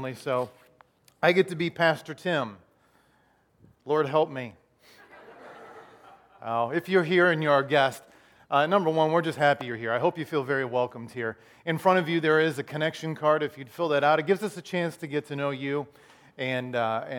family, so I get to be Pastor Tim. Lord help me. If you're here and you're our guest, number one, we're just happy you're here. I hope you feel very welcomed here. In front of you, there is a connection card. If you'd fill that out, it gives us a chance to get to know you, and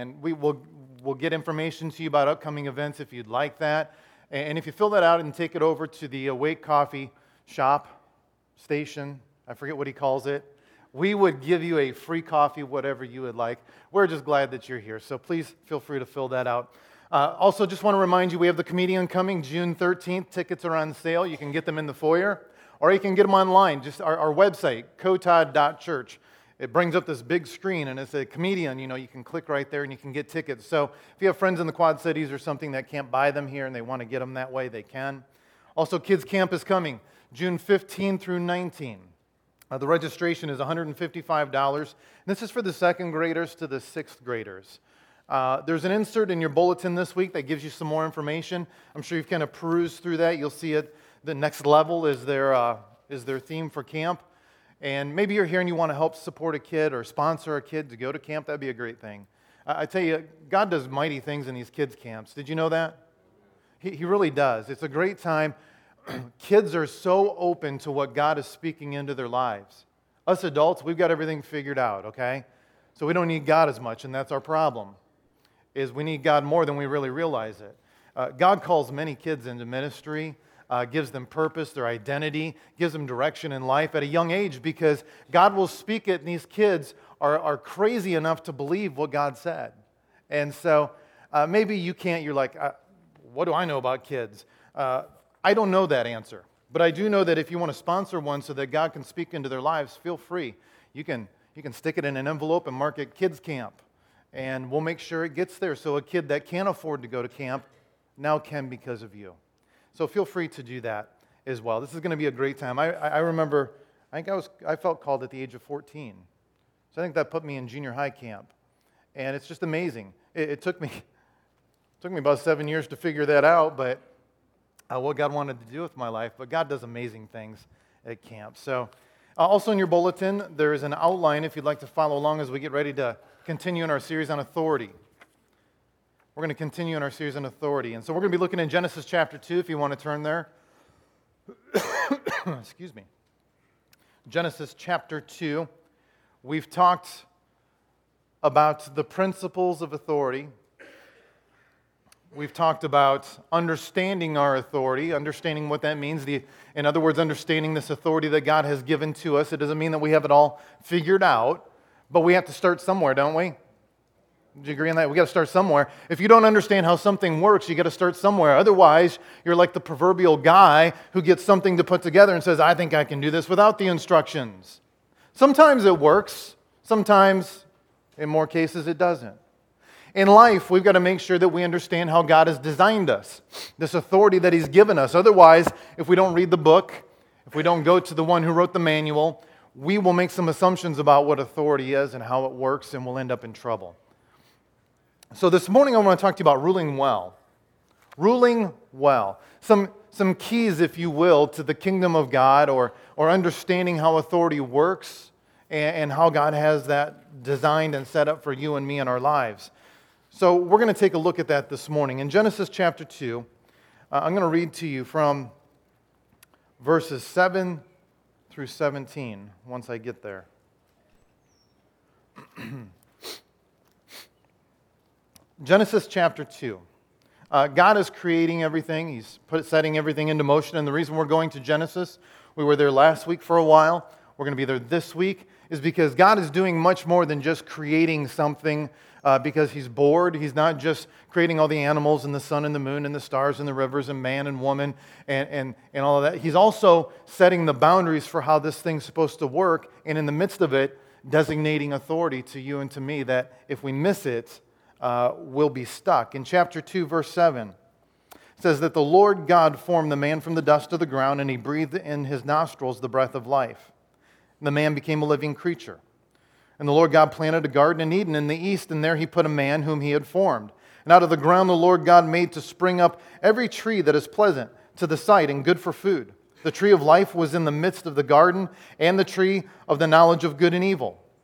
we'll get information to you about upcoming events if you'd like that. And if you fill that out and take it over to the Awake Coffee shop, station, I forget what he calls it, we would give you a free coffee, whatever you would like. We're just glad that you're here, so please feel free to fill that out. Also, just want to remind you, we have the comedian coming June 13th. Tickets are on sale. You can get them in the foyer, or you can get them online. Just our website, kotod.church. It brings up this big screen, and it's a comedian. You can click right there, and you can get tickets. So if you have friends in the Quad Cities or something that can't buy them here and they want to get them that way, they can. Also, Kids Camp is coming June 15 through 19. The registration is $155. This is for the second graders to the sixth graders. There's an insert in your bulletin this week that gives you some more information. I'm sure you've kind of perused through that. You'll see it. The next level is their theme for camp. And maybe you're here and you want to help support a kid or sponsor a kid to go to camp. That'd be a great thing. I tell you, God does mighty things in these kids' camps. Did you know that? He really does. It's a great time. Kids are so open to what God is speaking into their lives. Us adults, we've got everything figured out, okay? So we don't need God as much, and that's our problem, is we need God more than we really realize it. God calls many kids into ministry, gives them purpose, their identity, gives them direction in life at a young age, because God will speak it, and these kids are crazy enough to believe what God said. And so maybe you can't, you're like, what do I know about kids? I don't know that answer, but I do know that if you want to sponsor one so that God can speak into their lives, feel free. You can stick it in an envelope and mark it Kids Camp, and we'll make sure it gets there so a kid that can't afford to go to camp now can because of you. So feel free to do that as well. This is going to be a great time. I remember, I felt called at the age of 14. So I think that put me in junior high camp, and it's just amazing. It took me about 7 years to figure that out, but what God wanted to do with my life, but God does amazing things at camp. So also in your bulletin, there is an outline if you'd like to follow along as we get ready to continue in our series on authority. We're going to continue in our series on authority. And so we're going to be looking in Genesis chapter 2, if you want to turn there. Excuse me. Genesis chapter 2. We've talked about the principles of authority. We've talked about understanding our authority, understanding what that means. In other words, understanding this authority that God has given to us. It doesn't mean that we have it all figured out, but we have to start somewhere, don't we? Do you agree on that? We got to start somewhere. If you don't understand how something works, you got to start somewhere. Otherwise, you're like the proverbial guy who gets something to put together and says, I think I can do this without the instructions. Sometimes it works. Sometimes, in more cases, it doesn't. In life, we've got to make sure that we understand how God has designed us, this authority that He's given us. Otherwise, if we don't read the book, if we don't go to the one who wrote the manual, we will make some assumptions about what authority is and how it works, and we'll end up in trouble. So this morning, I want to talk to you about ruling well. Ruling well. Some keys, if you will, to the kingdom of God, or understanding how authority works and how God has that designed and set up for you and me in our lives. So we're going to take a look at that this morning. In Genesis chapter 2, I'm going to read to you from verses 7 through 17, once I get there. Genesis chapter 2. God is creating everything. He's setting everything into motion. And the reason we're going to Genesis, we were there last week for a while, we're going to be there this week, is because God is doing much more than just creating something because He's bored. He's not just creating all the animals and the sun and the moon and the stars and the rivers and man and woman and all of that. He's also setting the boundaries for how this thing's supposed to work, and in the midst of it, designating authority to you and to me that if we miss it, we'll be stuck. In chapter 2, verse 7, it says that the Lord God formed the man from the dust of the ground, and He breathed in his nostrils the breath of life. And the man became a living creature. And the Lord God planted a garden in Eden in the east, and there He put a man whom He had formed. And out of the ground the Lord God made to spring up every tree that is pleasant to the sight and good for food. The tree of life was in the midst of the garden, and the tree of the knowledge of good and evil.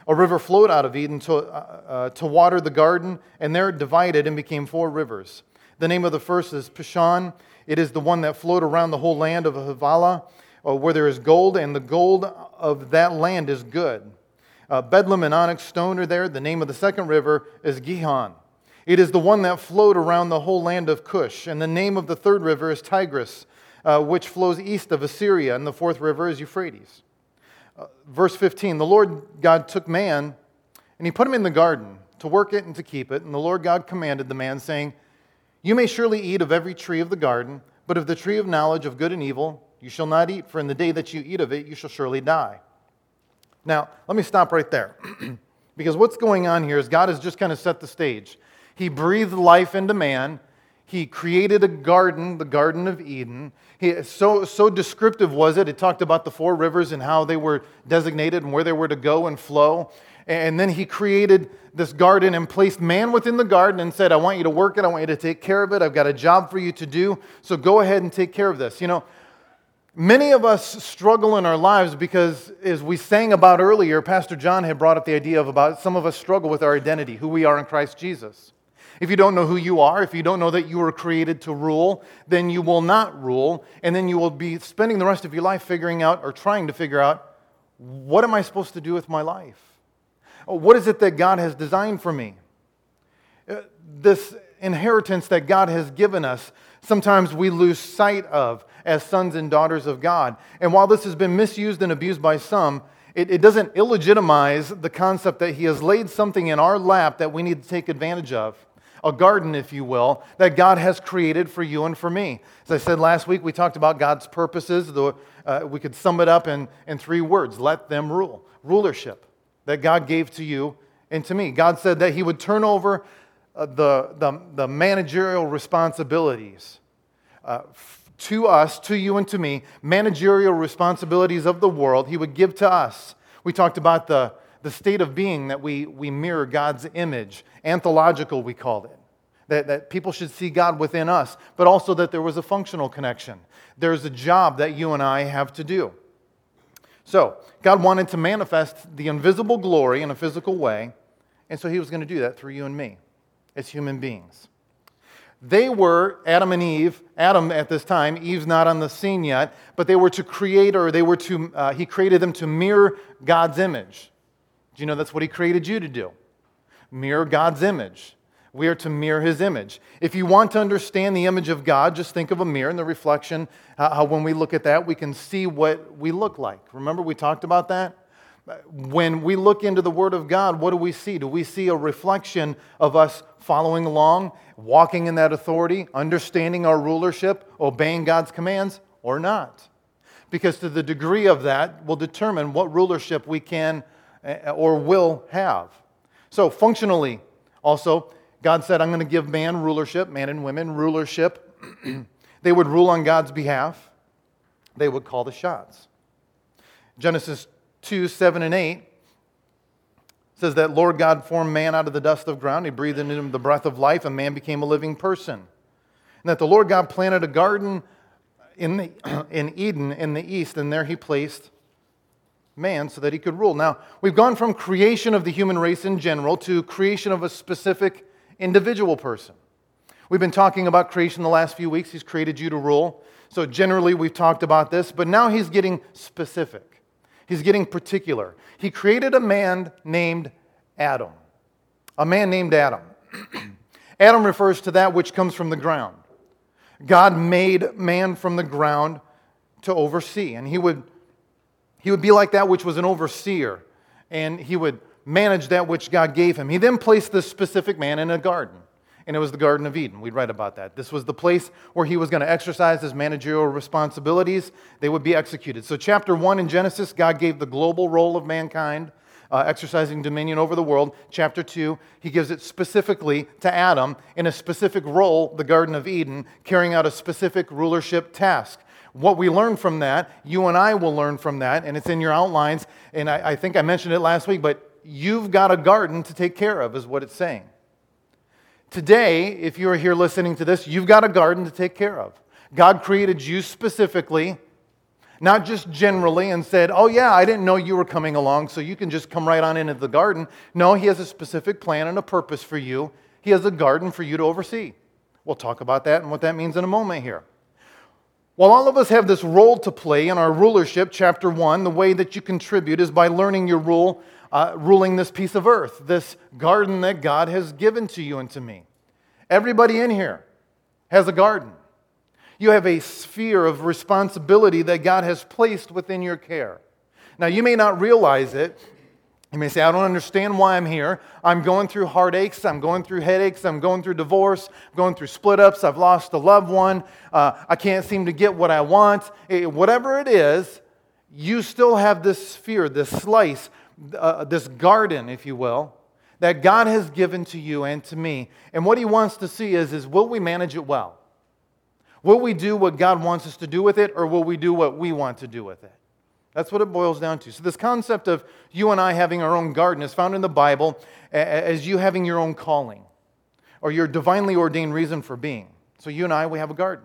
A river flowed out of Eden to water the garden, and there it divided and became 4 rivers. The name of the first is Pishon. It is the one that flowed around the whole land of Havilah, where there is gold, and the gold of that land is good. Bedlam and onyx stone are there. The name of the second river is Gihon. It is the one that flowed around the whole land of Cush. And the name of the third river is Tigris, which flows east of Assyria. And the fourth river is Euphrates. Verse 15, the Lord God took man, and he put him in the garden to work it and to keep it. And the Lord God commanded the man, saying, You may surely eat of every tree of the garden, but of the tree of knowledge of good and evil you shall not eat, for in the day that you eat of it you shall surely die. Now, let me stop right there. Because what's going on here is God has just kind of set the stage. He breathed life into man. He created a garden, the Garden of Eden. So descriptive was it. It talked about the 4 rivers and how they were designated and where they were to go and flow. And then he created this garden and placed man within the garden and said, I want you to work it. I want you to take care of it. I've got a job for you to do. So go ahead and take care of this. You know, many of us struggle in our lives because, as we sang about earlier, Pastor John had brought up the idea of about some of us struggle with our identity, who we are in Christ Jesus. If you don't know who you are, if you don't know that you were created to rule, then you will not rule, and then you will be spending the rest of your life figuring out or trying to figure out, what am I supposed to do with my life? What is it that God has designed for me? This inheritance that God has given us, sometimes we lose sight of as sons and daughters of God. And while this has been misused and abused by some, it doesn't illegitimize the concept that He has laid something in our lap that we need to take advantage of. A garden, if you will, that God has created for you and for me. As I said last week, we talked about God's purposes. We could sum it up in 3 words. Let them rule. Rulership that God gave to you and to me. God said that He would turn over the managerial responsibilities to us, to you and to me, managerial responsibilities of the world He would give to us. We talked about the state of being that we mirror God's image. Anthological, we called it. That people should see God within us, but also that there was a functional connection. There's a job that you and I have to do. So, God wanted to manifest the invisible glory in a physical way, and so He was going to do that through you and me as human beings. They were, Adam and Eve, Adam at this time, Eve's not on the scene yet, but they were to create, or He created them to mirror God's image. Do you know that's what He created you to do? Mirror God's image. We are to mirror His image. If you want to understand the image of God, just think of a mirror and the reflection, how when we look at that, we can see what we look like. Remember we talked about that? When we look into the Word of God, what do we see? Do we see a reflection of us following along, walking in that authority, understanding our rulership, obeying God's commands, or not? Because to the degree of that will determine what rulership we can or will have. So functionally, also, God said, I'm going to give man rulership, man and women rulership. They would rule on God's behalf. They would call the shots. Genesis 2, 7 and 8 says that Lord God formed man out of the dust of ground. He breathed into him the breath of life, and man became a living person. And that the Lord God planted a garden in Eden in the east, and there He placed man so that he could rule. Now, we've gone from creation of the human race in general to creation of a specific individual person. We've been talking about creation the last few weeks. He's created you to rule. So generally, we've talked about this, but now He's getting specific. He's getting particular. He created a man named Adam. A man named Adam. Adam refers to that which comes from the ground. God made man from the ground to oversee, and He would be like that which was an overseer, and he would manage that which God gave him. He then placed this specific man in a garden, and it was the Garden of Eden. We'd read about that. This was the place where he was going to exercise his managerial responsibilities. They would be executed. So chapter 1 in Genesis, God gave the global role of mankind, exercising dominion over the world. Chapter 2, He gives it specifically to Adam in a specific role, the Garden of Eden, carrying out a specific rulership task. What we learn from that, you and I will learn from that, and it's in your outlines, and I think I mentioned it last week, but you've got a garden to take care of, is what it's saying. Today, if you're here listening to this, you've got a garden to take care of. God created you specifically, Not just generally and said, oh yeah, I didn't know you were coming along, so you can just come right on into the garden. No, He has a specific plan and a purpose for you. He has a garden for you to oversee. We'll talk about that and what that means in a moment here. While all of us have this role to play in our rulership, chapter 1, the way that you contribute is by learning your role, ruling this piece of earth, this garden that God has given to you and to me. Everybody in here has a garden. You have a sphere of responsibility that God has placed within your care. Now, you may not realize it. You may say, I don't understand why I'm here. I'm going through heartaches. I'm going through headaches. I'm going through divorce. I'm going through split-ups. I've lost a loved one. I can't seem to get what I want. Whatever it is, you still have this sphere, this slice, this garden, if you will, that God has given to you and to me. And what He wants to see is will we manage it well? Will we do what God wants us to do with it, or will we do what we want to do with it? That's what it boils down to. So this concept of you and I having our own garden is found in the Bible as you having your own calling or your divinely ordained reason for being. So you and I, we have a garden.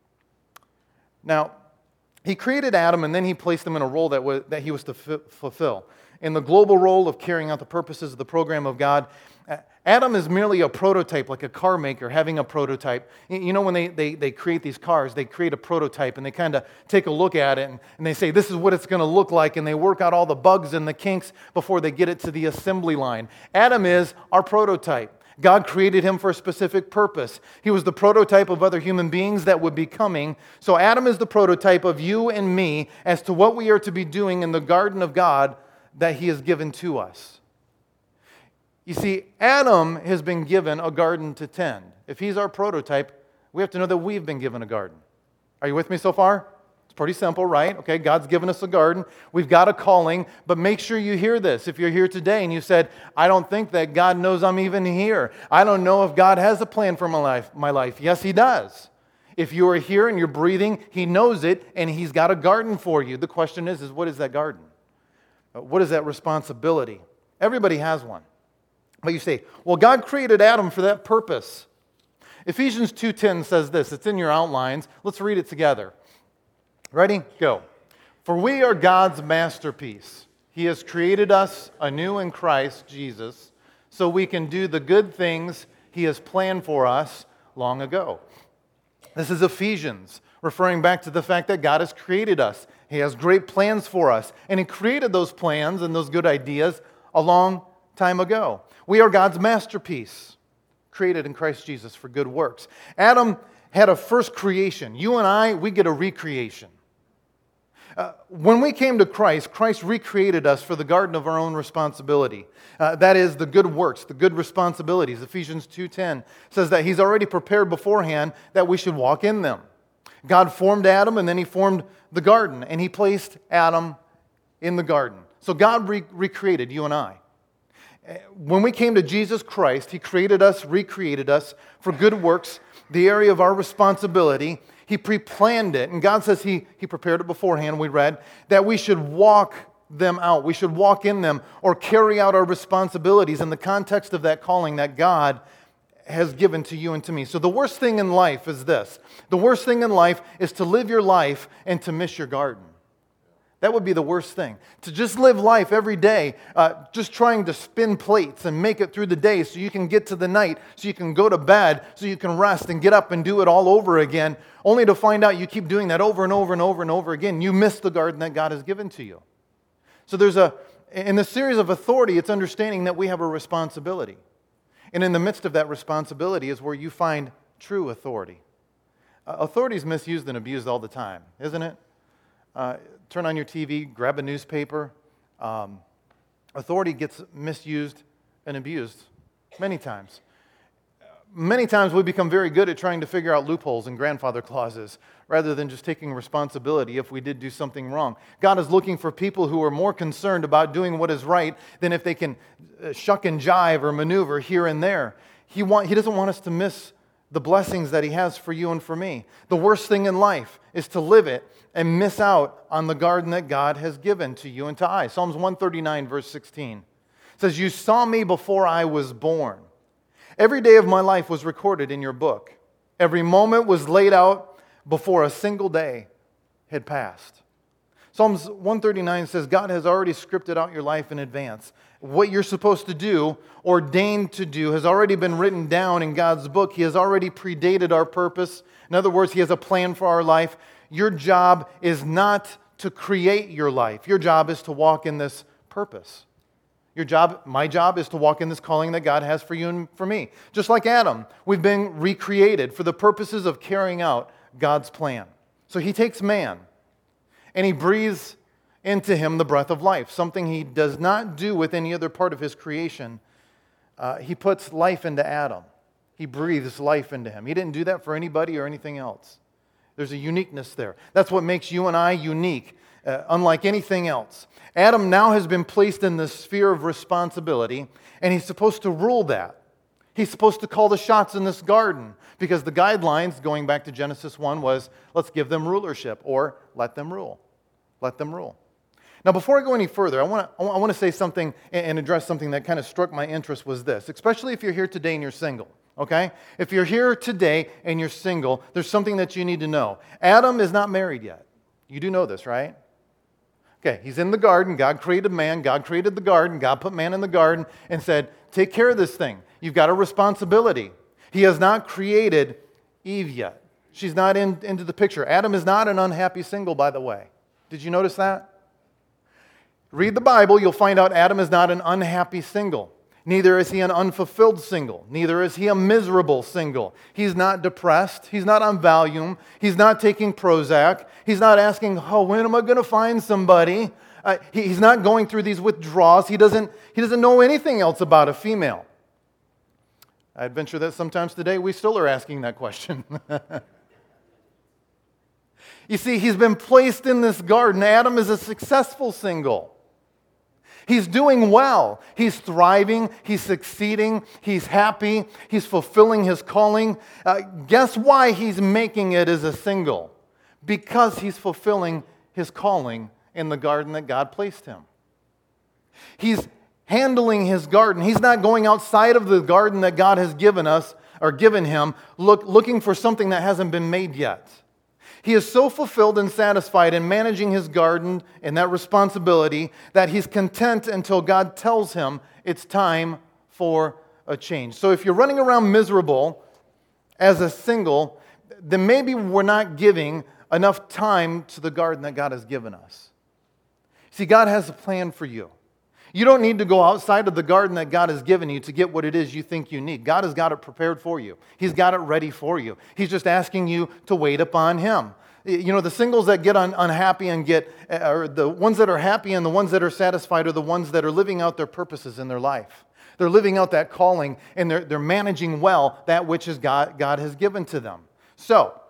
Now, He created Adam and then He placed him in a role that he was to fulfill. In the global role of carrying out the purposes of the program of God, Adam is merely a prototype, like a car maker having a prototype. You know, when they create these cars, they create a prototype and they kind of take a look at it and they say, this is what it's going to look like, and they work out all the bugs and the kinks before they get it to the assembly line. Adam is our prototype. God created him for a specific purpose. He was the prototype of other human beings that would be coming. So Adam is the prototype of you and me as to what we are to be doing in the garden of God that He has given to us. You see, Adam has been given a garden to tend. If he's our prototype, we have to know that we've been given a garden. Are you with me so far? It's pretty simple, right? Okay, God's given us a garden. We've got a calling, but make sure you hear this. If you're here today and you said, I don't think that God knows I'm even here. I don't know if God has a plan for my life. Yes, He does. If you are here and you're breathing, He knows it, and He's got a garden for you. The question is what is that garden? What is that responsibility? Everybody has one. But you say, well, God created Adam for that purpose. Ephesians 2:10 says this. It's in your outlines. Let's read it together. Ready? Go. For we are God's masterpiece. He has created us anew in Christ Jesus so we can do the good things He has planned for us long ago. This is Ephesians, referring back to the fact that God has created us. He has great plans for us. And He created those plans and those good ideas a long time ago. We are God's masterpiece, created in Christ Jesus for good works. Adam had a first creation. You and I, we get a recreation. When we came to Christ, Christ recreated us for the garden of our own responsibility. That is the good works, the good responsibilities. Ephesians 2:10 says that He's already prepared beforehand that we should walk in them. God formed Adam and then He formed the garden, and He placed Adam in the garden. So God recreated you and I. When we came to Jesus Christ, He created us, recreated us for good works, the area of our responsibility. He pre-planned it, and God says He prepared it beforehand, we read, that we should walk them out. We should walk in them or carry out our responsibilities in the context of that calling that God has given to you and to me. So the worst thing in life is this. The worst thing in life is to live your life and to miss your garden. That would be the worst thing. To just live life every day, just trying to spin plates and make it through the day so you can get to the night, so you can go to bed, so you can rest and get up and do it all over again, only to find out you keep doing that over and over and over and over again. You miss the garden that God has given to you. So in the series of authority, it's understanding that we have a responsibility. And in the midst of that responsibility is where you find true authority. Authority is misused and abused all the time, isn't it? Turn on your TV, grab a newspaper. Authority gets misused and abused many times. Many times we become very good at trying to figure out loopholes and grandfather clauses rather than just taking responsibility if we did do something wrong. God is looking for people who are more concerned about doing what is right than if they can shuck and jive or maneuver here and there. He doesn't want us to miss the blessings that He has for you and for me. The worst thing in life is to live it and miss out on the garden that God has given to you and to I. Psalms 139, verse 16 says, "You saw me before I was born. Every day of my life was recorded in your book. Every moment was laid out before a single day had passed." Psalms 139 says God has already scripted out your life in advance. What you're supposed to do, ordained to do, has already been written down in God's book. He has already predated our purpose. In other words, He has a plan for our life. Your job is not to create your life. Your job is to walk in this purpose. My job is to walk in this calling that God has for you and for me. Just like Adam, we've been recreated for the purposes of carrying out God's plan. So He takes man and He breathes into him the breath of life, something He does not do with any other part of His creation. He puts life into Adam. He breathes life into him. He didn't do that for anybody or anything else. There's a uniqueness there. That's what makes you and I unique, unlike anything else. Adam now has been placed in the sphere of responsibility, and he's supposed to rule that. He's supposed to call the shots in this garden, because the guidelines, going back to Genesis 1, was let's give them rulership, or let them rule. Let them rule. Now, before I go any further, I want to say something and address something that kind of struck my interest was this, especially if you're here today and you're single, okay? If you're here today and you're single, there's something that you need to know. Adam is not married yet. You do know this, right? Okay, he's in the garden. God created man. God created the garden. God put man in the garden and said, take care of this thing. You've got a responsibility. He has not created Eve yet. She's not into the picture. Adam is not an unhappy single, by the way. Did you notice that? Read the Bible, you'll find out Adam is not an unhappy single. Neither is he an unfulfilled single. Neither is he a miserable single. He's not depressed. He's not on Valium. He's not taking Prozac. He's not asking, oh, when am I going to find somebody? He's not going through these withdrawals. He doesn't know anything else about a female. I'd venture that sometimes today we still are asking that question. You see, he's been placed in this garden. Adam is a successful single. He's doing well. He's thriving. He's succeeding. He's happy. He's fulfilling his calling. Guess why he's making it as a single? Because he's fulfilling his calling in the garden that God placed him. He's handling his garden. He's not going outside of the garden that God has given us or given him, looking for something that hasn't been made yet. He is so fulfilled and satisfied in managing his garden and that responsibility that he's content until God tells him it's time for a change. So if you're running around miserable as a single, then maybe we're not giving enough time to the garden that God has given us. See, God has a plan for you. You don't need to go outside of the garden that God has given you to get what it is you think you need. God has got it prepared for you. He's got it ready for you. He's just asking you to wait upon Him. You know, the singles that get unhappy and or the ones that are happy and the ones that are satisfied are the ones that are living out their purposes in their life. They're living out that calling and they're managing well that which is God has given to them. So,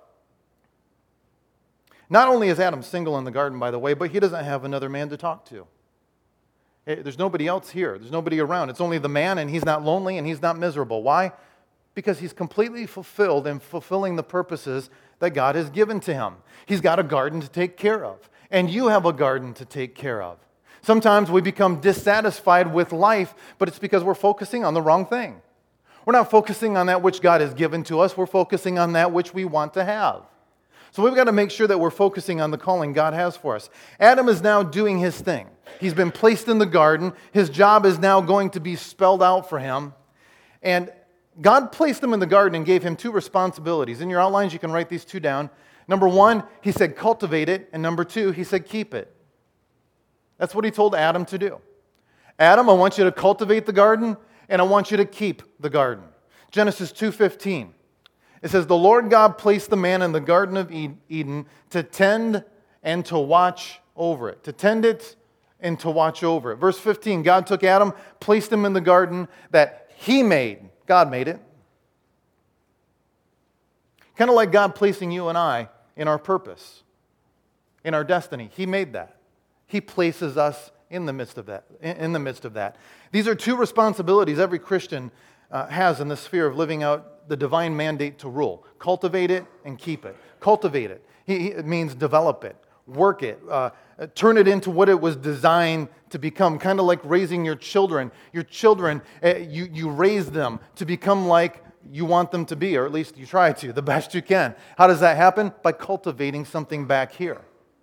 not only is Adam single in the garden, by the way, but he doesn't have another man to talk to. There's nobody else here. There's nobody around. It's only the man, and he's not lonely, and he's not miserable. Why? Because he's completely fulfilled and fulfilling the purposes that God has given to him. He's got a garden to take care of, and you have a garden to take care of. Sometimes we become dissatisfied with life, but it's because we're focusing on the wrong thing. We're not focusing on that which God has given to us. We're focusing on that which we want to have. So we've got to make sure that we're focusing on the calling God has for us. Adam is now doing his thing. He's been placed in the garden. His job is now going to be spelled out for him. And God placed him in the garden and gave him two responsibilities. In your outlines, you can write these two down. Number one, He said cultivate it. And number two, He said keep it. That's what He told Adam to do. Adam, I want you to cultivate the garden, and I want you to keep the garden. Genesis 2:15. It says, the Lord God placed the man in the Garden of Eden to tend and to watch over it. To tend it and to watch over it. Verse 15, God took Adam, placed him in the garden that He made. God made it. Kind of like God placing you and I in our purpose, in our destiny. He made that. He places us in the midst of that. These are two responsibilities every Christian has in the sphere of living out the divine mandate to rule. Cultivate it and keep it. Cultivate it. It means develop it, work it, turn it into what it was designed to become, kind of like raising your children. Your children, you raise them to become like you want them to be, or at least you try to, the best you can. How does that happen? By cultivating something back here.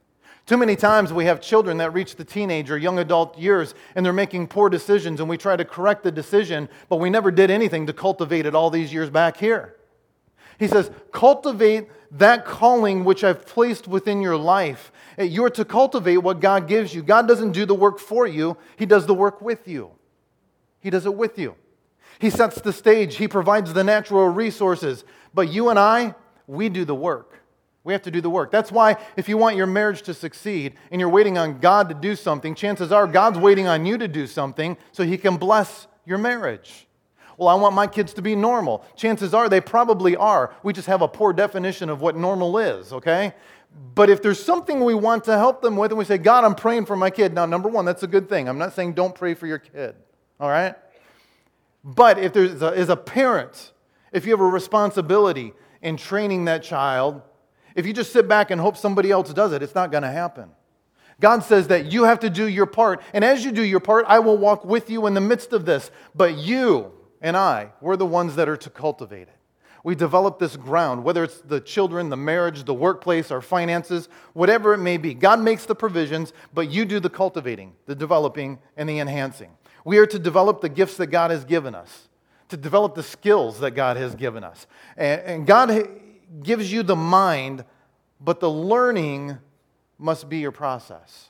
Too many times we have children that reach the teenage or young adult years and they're making poor decisions and we try to correct the decision, but we never did anything to cultivate it all these years back here. He says, cultivate that calling which I've placed within your life. You're to cultivate what God gives you. God doesn't do the work for you. He does the work with you. He does it with you. He sets the stage. He provides the natural resources. But you and I, we do the work. We have to do the work. That's why if you want your marriage to succeed and you're waiting on God to do something, chances are God's waiting on you to do something so He can bless your marriage. Well, I want my kids to be normal. Chances are they probably are. We just have a poor definition of what normal is, okay? But if there's something we want to help them with and we say, God, I'm praying for my kid. Now, number one, that's a good thing. I'm not saying don't pray for your kid, all right? But if there's as a parent, if you have a responsibility in training that child, if you just sit back and hope somebody else does it, it's not going to happen. God says that you have to do your part. And as you do your part, I will walk with you in the midst of this. But you and I, we're the ones that are to cultivate it. We develop this ground, whether it's the children, the marriage, the workplace, our finances, whatever it may be. God makes the provisions, but you do the cultivating, the developing, and the enhancing. We are to develop the gifts that God has given us, to develop the skills that God has given us. And God gives you the mind, but the learning must be your process.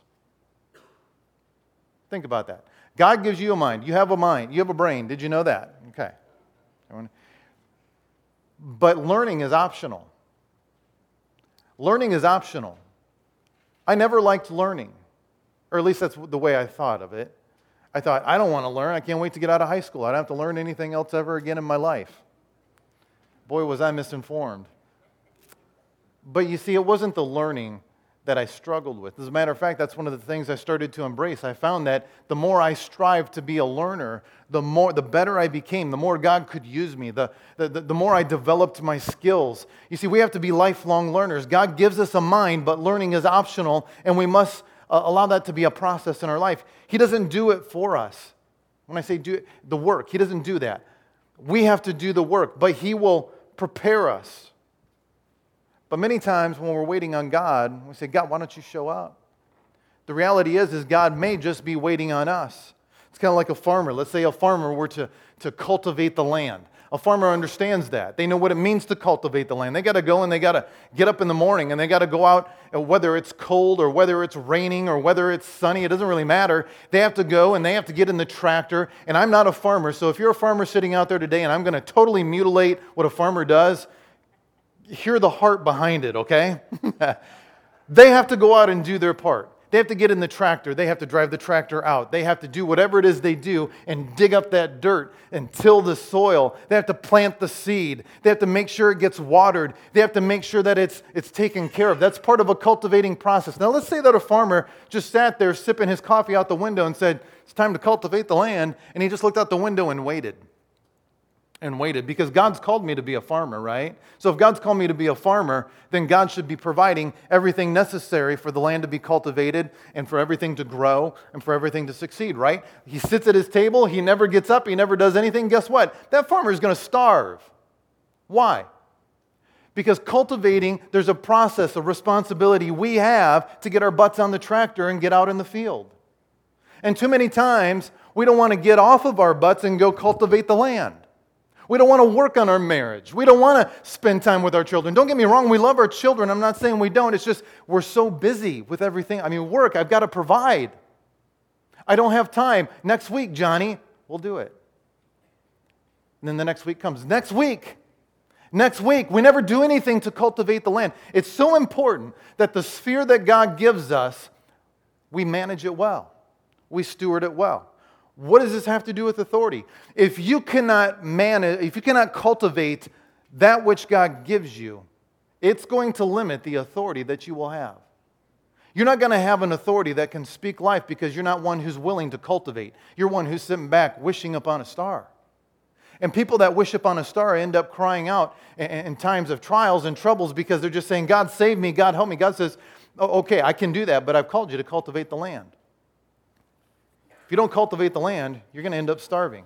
Think about that. God gives you a mind. You have a mind. You have a brain. Did you know that? Okay. But learning is optional. Learning is optional. I never liked learning, or at least that's the way I thought of it. I thought, I don't want to learn. I can't wait to get out of high school. I don't have to learn anything else ever again in my life. Boy, was I misinformed. But you see, it wasn't the learning that I struggled with. As a matter of fact, that's one of the things I started to embrace. I found that the more I strived to be a learner, the better I became, the more God could use me, the more I developed my skills. You see, we have to be lifelong learners. God gives us a mind, but learning is optional, and we must allow that to be a process in our life. He doesn't do it for us. When I say do the work, He doesn't do that. We have to do the work, but He will prepare us. But many times when we're waiting on God, we say, God, why don't you show up? The reality is God may just be waiting on us. It's kind of like a farmer. Let's say a farmer were to cultivate the land. A farmer understands that. They know what it means to cultivate the land. They got to go and they got to get up in the morning and they got to go out, whether it's cold or whether it's raining or whether it's sunny, it doesn't really matter. They have to go and they have to get in the tractor. And I'm not a farmer, so if you're a farmer sitting out there today and I'm going to totally mutilate what a farmer does, hear the heart behind it, okay? They have to go out and do their part. They have to get in the tractor. They have to drive the tractor out. They have to do whatever it is they do and dig up that dirt and till the soil. They have to plant the seed. They have to make sure it gets watered. They have to make sure that it's taken care of. That's part of a cultivating process. Now, let's say that a farmer just sat there sipping his coffee out the window and said, it's time to cultivate the land, and he just looked out the window and waited. Because God's called me to be a farmer, right? So if God's called me to be a farmer, then God should be providing everything necessary for the land to be cultivated and for everything to grow and for everything to succeed, right? He sits at his table, he never gets up, he never does anything. Guess what? That farmer is going to starve. Why? Because cultivating, there's a process, a responsibility we have to get our butts on the tractor and get out in the field. And too many times, we don't want to get off of our butts and go cultivate the land. We don't want to work on our marriage. We don't want to spend time with our children. Don't get me wrong, we love our children. I'm not saying we don't. It's just we're so busy with everything. I mean, work, I've got to provide. I don't have time. Next week, Johnny, we'll do it. And then the next week comes. Next week, we never do anything to cultivate the land. It's so important that the sphere that God gives us, we manage it well. We steward it well. What does this have to do with authority? If you cannot cultivate that which God gives you, it's going to limit the authority that you will have. You're not going to have an authority that can speak life because you're not one who's willing to cultivate. You're one who's sitting back wishing upon a star. And people that wish upon a star end up crying out in times of trials and troubles because they're just saying, God save me, God help me. God says, oh, okay, I can do that, but I've called you to cultivate the land. If you don't cultivate the land, you're going to end up starving.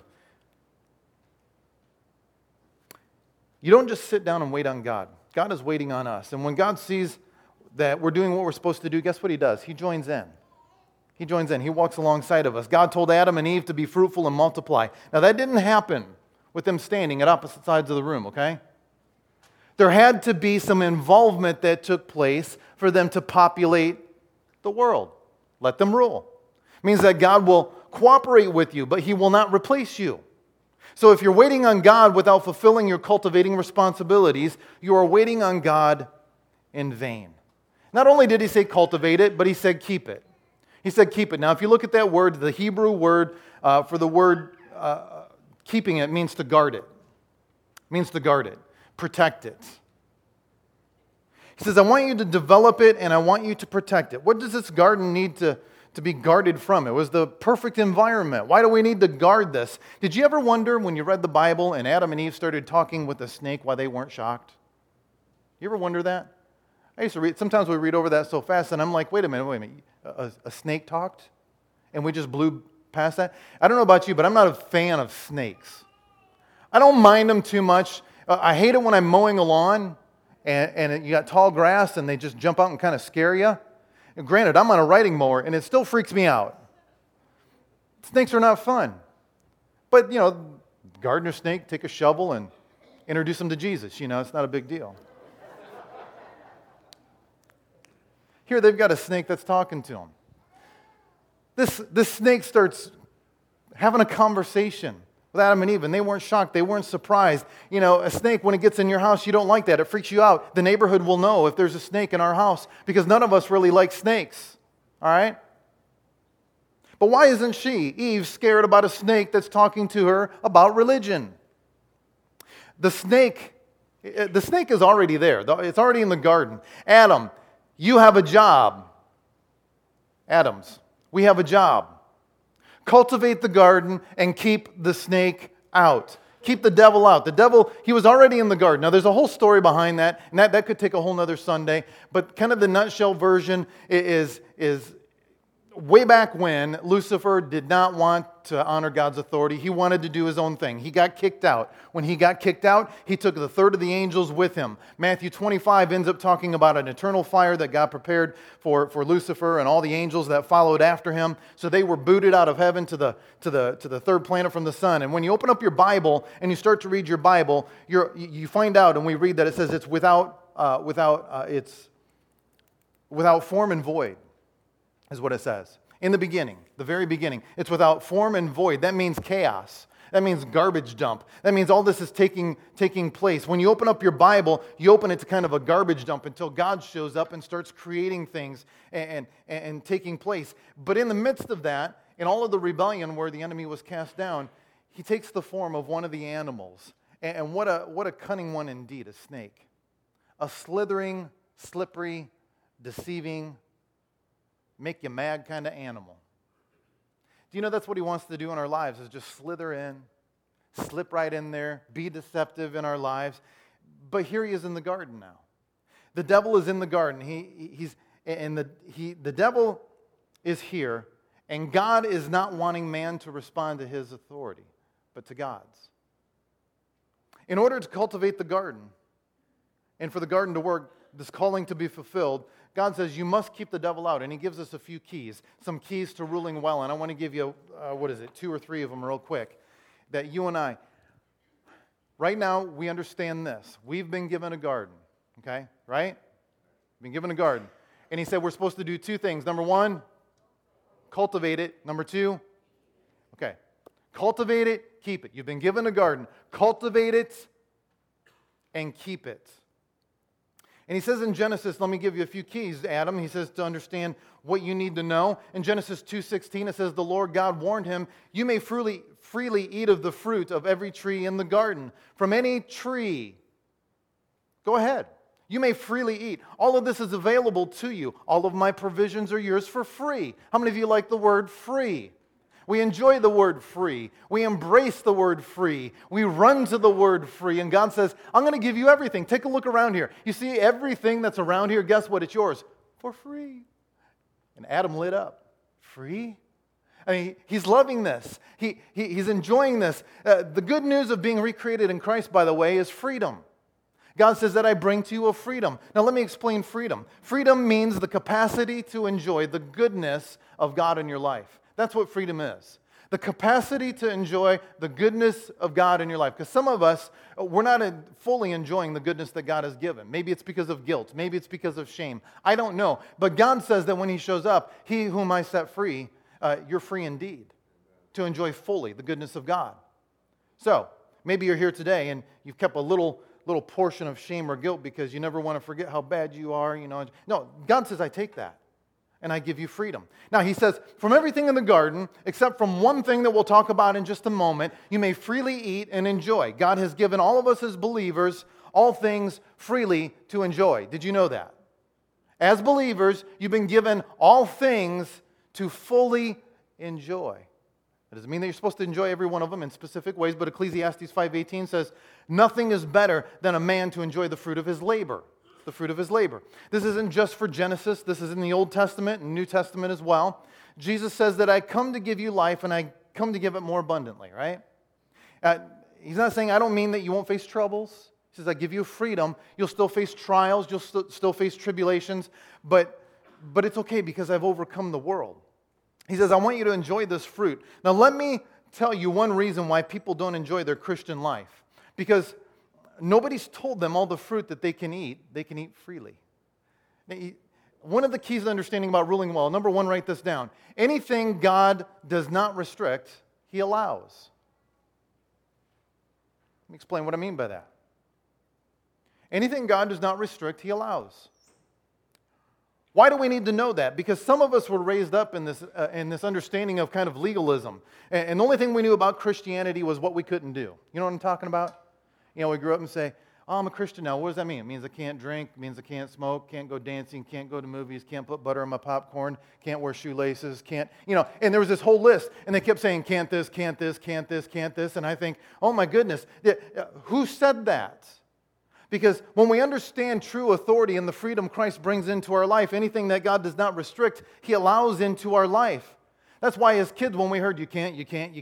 You don't just sit down and wait on God. God is waiting on us. And when God sees that we're doing what we're supposed to do, guess what he does? He joins in. He joins in. He walks alongside of us. God told Adam and Eve to be fruitful and multiply. Now, that didn't happen with them standing at opposite sides of the room, okay? There had to be some involvement that took place for them to populate the world. Let them rule. It means that God will cooperate with you, but he will not replace you. So if you're waiting on God without fulfilling your cultivating responsibilities, you are waiting on God in vain. Not only did he say cultivate it, but he said keep it. He said keep it. Now, if you look at that word, the Hebrew word for the word keeping it means to guard it. It means to guard it, protect it. He says, I want you to develop it and I want you to protect it. What does this garden need to be guarded from? It was the perfect environment. Why do we need to guard this? Did you ever wonder when you read the Bible and Adam and Eve started talking with the snake why they weren't shocked? You ever wonder that? I used to read, sometimes we read over that so fast and I'm like, wait a minute. A snake talked? And we just blew past that? I don't know about you, but I'm not a fan of snakes. I don't mind them too much. I hate it when I'm mowing a lawn and you got tall grass and they just jump out and kind of scare you. And granted, I'm on a riding mower and it still freaks me out. Snakes are not fun. But, gardener snake, take a shovel and introduce them to Jesus. It's not a big deal. Here they've got a snake that's talking to them. This snake starts having a conversation with Adam and Eve, and they weren't shocked. They weren't surprised. A snake, when it gets in your house, you don't like that. It freaks you out. The neighborhood will know if there's a snake in our house because none of us really like snakes. All right? But why isn't she, Eve, scared about a snake that's talking to her about religion? The snake is already there. It's already in the garden. Adam, you have a job. Adams, we have a job. Cultivate the garden and keep the snake out. Keep the devil out. The devil, he was already in the garden. Now, there's a whole story behind that, and that could take a whole nother Sunday. But kind of the nutshell version is way back when Lucifer did not want to honor God's authority. He wanted to do his own thing. He got kicked out. When he got kicked out, he took a third of the angels with him. Matthew 25 ends up talking about an eternal fire that God prepared for Lucifer and all the angels that followed after him. So they were booted out of heaven to the third planet from the sun. And when you open up your Bible and you start to read your Bible, you find out, and we read that it says it's without form and void. Is what it says. In the beginning, the very beginning. It's without form and void. That means chaos. That means garbage dump. That means all this is taking place. When you open up your Bible, you open it to kind of a garbage dump until God shows up and starts creating things and taking place. But in the midst of that, in all of the rebellion where the enemy was cast down, he takes the form of one of the animals. And what a cunning one indeed, a snake. A slithering, slippery, deceiving, make you mad kind of animal. Do you know that's what he wants to do in our lives, is just slither in, slip right in there, be deceptive in our lives. But here he is in the garden now. The devil is in the garden. The devil is here, and God is not wanting man to respond to his authority, but to God's. In order to cultivate the garden, and for the garden to work, this calling to be fulfilled, God says you must keep the devil out, and he gives us a few keys, some keys to ruling well, and I want to give you, 2 or 3 of them real quick, that you and I, right now, we understand this. We've been given a garden, okay, right? Been given a garden. And he said we're supposed to do 2 things. Number 1, cultivate it. Number 2, okay, cultivate it, keep it. You've been given a garden. Cultivate it and keep it. And he says in Genesis, let me give you a few keys, Adam. He says to understand what you need to know. In Genesis 2:16, it says, the Lord God warned him, you may freely eat of the fruit of every tree in the garden. From any tree, go ahead. You may freely eat. All of this is available to you. All of my provisions are yours for free. How many of you like the word free? We enjoy the word free. We embrace the word free. We run to the word free. And God says, I'm going to give you everything. Take a look around here. You see everything that's around here, guess what? It's yours for free. And Adam lit up. Free? I mean, he's loving this. He's enjoying this. The good news of being recreated in Christ, by the way, is freedom. God says that I bring to you a freedom. Now let me explain freedom. Freedom means the capacity to enjoy the goodness of God in your life. That's what freedom is. The capacity to enjoy the goodness of God in your life. Because some of us, we're not fully enjoying the goodness that God has given. Maybe it's because of guilt. Maybe it's because of shame. I don't know. But God says that when He shows up, He whom I set free, you're free indeed to enjoy fully the goodness of God. So, maybe you're here today and you've kept a little portion of shame or guilt because you never want to forget how bad you are. No, God says, I take that. And I give you freedom. Now, He says, from everything in the garden, except from one thing that we'll talk about in just a moment, you may freely eat and enjoy. God has given all of us as believers all things freely to enjoy. Did you know that? As believers, you've been given all things to fully enjoy. That doesn't mean that you're supposed to enjoy every one of them in specific ways, but Ecclesiastes 5:18 says, nothing is better than a man to enjoy the fruit of his labor. The fruit of his labor. This isn't just for Genesis. This is in the Old Testament and New Testament as well. Jesus says that I come to give you life and I come to give it more abundantly, right? He's not saying I don't mean that you won't face troubles. He says I give you freedom. You'll still face trials. You'll still face tribulations. But it's okay because I've overcome the world. He says I want you to enjoy this fruit. Now let me tell you one reason why people don't enjoy their Christian life. Because nobody's told them all the fruit that they can eat freely. Now, one of the keys to understanding about ruling well, number one, write this down. Anything God does not restrict, He allows. Let me explain what I mean by that. Anything God does not restrict, He allows. Why do we need to know that? Because some of us were raised up in this understanding of kind of legalism. And the only thing we knew about Christianity was what we couldn't do. You know what I'm talking about? We grew up and say, oh, I'm a Christian now. What does that mean? It means I can't drink. It means I can't smoke, can't go dancing, can't go to movies, can't put butter on my popcorn, can't wear shoelaces, can't, and there was this whole list. And they kept saying, can't this, can't this, can't this, can't this. And I think, oh my goodness, who said that? Because when we understand true authority and the freedom Christ brings into our life, anything that God does not restrict, He allows into our life. That's why as kids, when we heard you can't,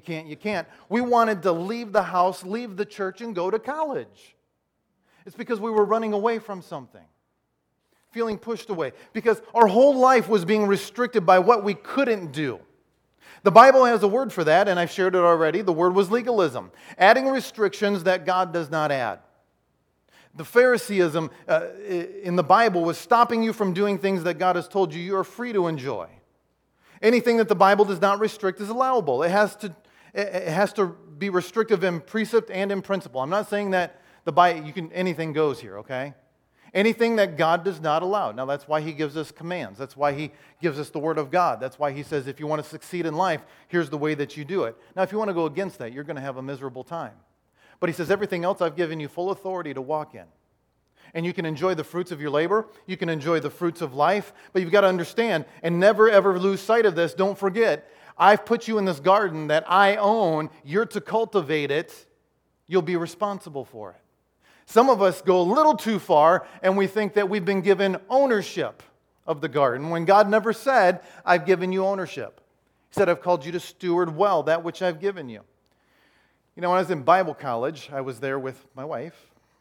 we wanted to leave the house, leave the church, and go to college. It's because we were running away from something, feeling pushed away, because our whole life was being restricted by what we couldn't do. The Bible has a word for that, and I've shared it already. The word was legalism, adding restrictions that God does not add. The Phariseeism in the Bible was stopping you from doing things that God has told you are free to enjoy. Anything that the Bible does not restrict is allowable. It has to be restrictive in precept and in principle. I'm not saying that anything goes here, okay? Anything that God does not allow. Now that's why He gives us commands. That's why He gives us the Word of God. That's why He says if you want to succeed in life, here's the way that you do it. Now if you want to go against that, you're going to have a miserable time. But He says everything else I've given you full authority to walk in. And you can enjoy the fruits of your labor. You can enjoy the fruits of life. But you've got to understand and never ever lose sight of this. Don't forget, I've put you in this garden that I own. You're to cultivate it. You'll be responsible for it. Some of us go a little too far and we think that we've been given ownership of the garden when God never said, I've given you ownership. He said, I've called you to steward well that which I've given you. When I was in Bible college, I was there with my wife.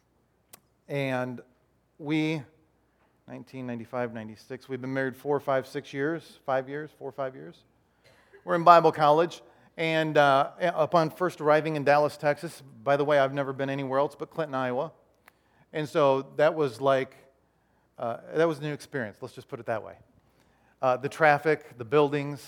And we, 1995, 96, we've been married 4, 5, 6 years, 5 years, 4 or 5 years. We're in Bible college, and upon first arriving in Dallas, Texas, by the way, I've never been anywhere else but Clinton, Iowa. And so that was that was a new experience, let's just put it that way. The traffic, the buildings,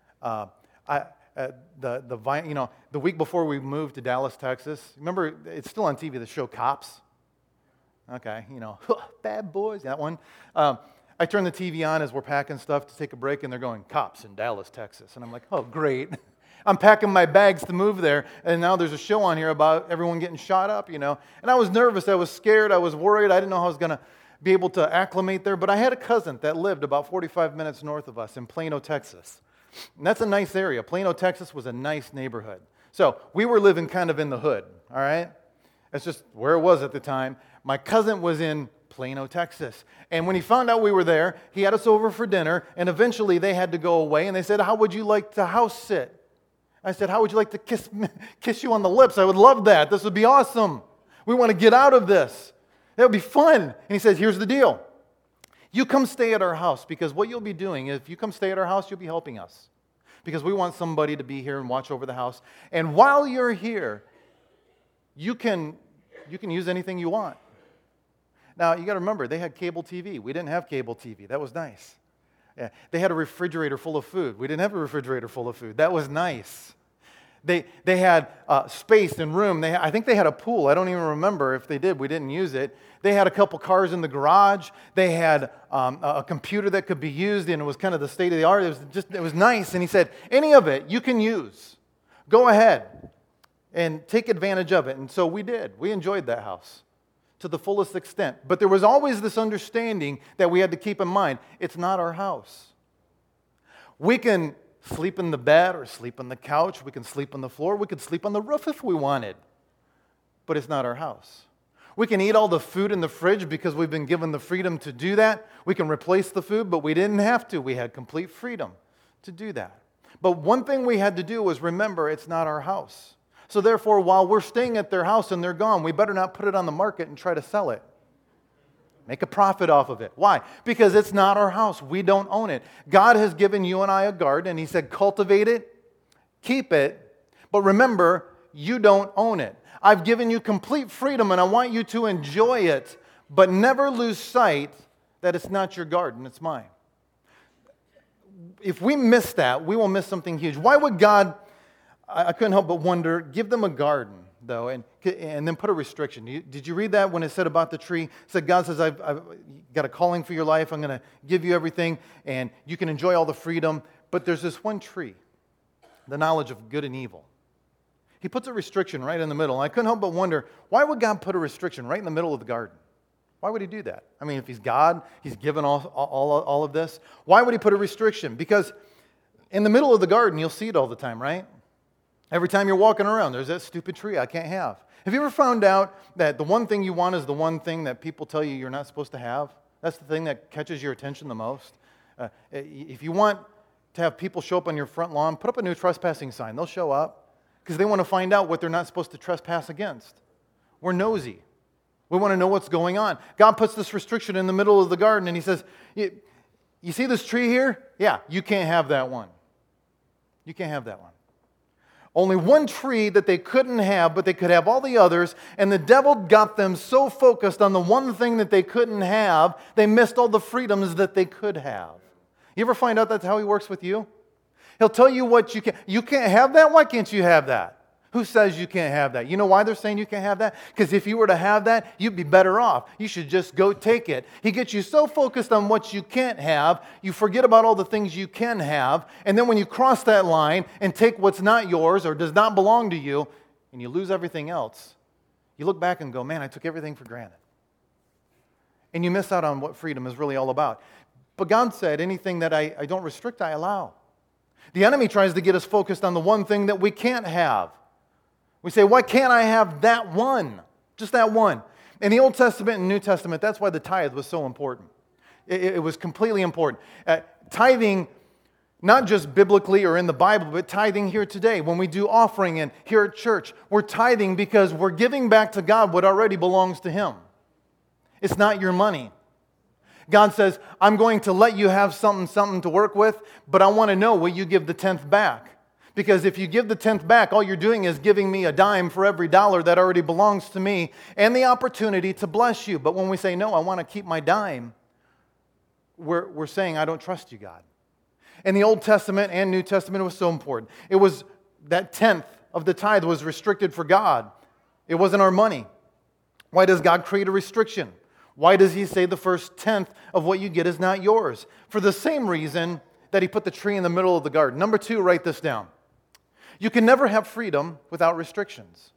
the week before we moved to Dallas, Texas, remember, it's still on TV, the show Cops. Okay, Bad Boys, that one. I turn the TV on as we're packing stuff to take a break, and they're going, Cops in Dallas, Texas. And I'm like, oh, great. I'm packing my bags to move there, and now there's a show on here about everyone getting shot up, And I was nervous, I was scared, I was worried, I didn't know how I was going to be able to acclimate there, but I had a cousin that lived about 45 minutes north of us in Plano, Texas. And that's a nice area. Plano, Texas was a nice neighborhood. So we were living kind of in the hood, all right? That's just where it was at the time. My cousin was in Plano, Texas. And when he found out we were there, he had us over for dinner, and eventually they had to go away, and they said, how would you like to house sit? I said, how would you like to kiss you on the lips? I would love that. This would be awesome. We want to get out of this. That would be fun. And he says, here's the deal. You come stay at our house, because what you'll be doing, if you come stay at our house, you'll be helping us. Because we want somebody to be here and watch over the house. And while you're here, you can use anything you want. Now, you got to remember, they had cable TV. We didn't have cable TV. That was nice. Yeah. They had a refrigerator full of food. We didn't have a refrigerator full of food. That was nice. They had space and room. I think they had a pool. I don't even remember if they did. We didn't use it. They had a couple cars in the garage. They had a computer that could be used, and it was kind of the state of the art. It was nice. And he said, any of it you can use. Go ahead and take advantage of it. And so we did. We enjoyed that house to the fullest extent. But there was always this understanding that we had to keep in mind. It's not our house. We can sleep in the bed or sleep on the couch. We can sleep on the floor. We could sleep on the roof if we wanted. But it's not our house. We can eat all the food in the fridge because we've been given the freedom to do that. We can replace the food, but we didn't have to. We had complete freedom to do that. But one thing we had to do was remember it's not our house. So therefore, while we're staying at their house and they're gone, we better not put it on the market and try to sell it. Make a profit off of it. Why? Because it's not our house. We don't own it. God has given you and I a garden, and He said, cultivate it, keep it, but remember, you don't own it. I've given you complete freedom, and I want you to enjoy it, but never lose sight that it's not your garden, it's mine. If we miss that, we will miss something huge. Why would God, I couldn't help but wonder, give them a garden, though, and then put a restriction? Did you read that when it said about the tree? It said, God says, I've got a calling for your life. I'm going to give you everything, and you can enjoy all the freedom. But there's this one tree, the knowledge of good and evil. He puts a restriction right in the middle. And I couldn't help but wonder, why would God put a restriction right in the middle of the garden? Why would He do that? I mean, if He's God, He's given all of this. Why would He put a restriction? Because in the middle of the garden, you'll see it all the time, right? Every time you're walking around, there's that stupid tree I can't have. Have you ever found out that the one thing you want is the one thing that people tell you you're not supposed to have? That's the thing that catches your attention the most. If you want to have people show up on your front lawn, put up a no trespassing sign. They'll show up because they want to find out what they're not supposed to trespass against. We're nosy. We want to know what's going on. God puts this restriction in the middle of the garden, and He says, you see this tree here? Yeah, you can't have that one. You can't have that one. Only one tree that they couldn't have, but they could have all the others, and the devil got them so focused on the one thing that they couldn't have, they missed all the freedoms that they could have. You ever find out that's how he works with you? He'll tell you what you can't have that? Why can't you have that? Who says you can't have that? You know why they're saying you can't have that? Because if you were to have that, you'd be better off. You should just go take it. He gets you so focused on what you can't have, you forget about all the things you can have, and then when you cross that line and take what's not yours or does not belong to you, and you lose everything else, you look back and go, man, I took everything for granted. And you miss out on what freedom is really all about. But God said, anything that I don't restrict, I allow. The enemy tries to get us focused on the one thing that we can't have. We say, why can't I have that one? Just that one. In the Old Testament and New Testament, that's why the tithe was so important. It was completely important. Tithing, not just biblically or in the Bible, but tithing here today. When we do offering and here at church, we're tithing because we're giving back to God what already belongs to Him. It's not your money. God says, I'm going to let you have something to work with, but I want to know, will you give the 10th back? Because if you give the 10th back, all you're doing is giving me a dime for every dollar that already belongs to me and the opportunity to bless you. But when we say, no, I want to keep my dime, we're saying, I don't trust you, God. In the Old Testament and New Testament, it was so important. It was that 10th of the tithe was restricted for God. It wasn't our money. Why does God create a restriction? Why does He say the first 10th of what you get is not yours? For the same reason that He put the tree in the middle of the garden. Number 2, write this down. You can never have freedom without restrictions.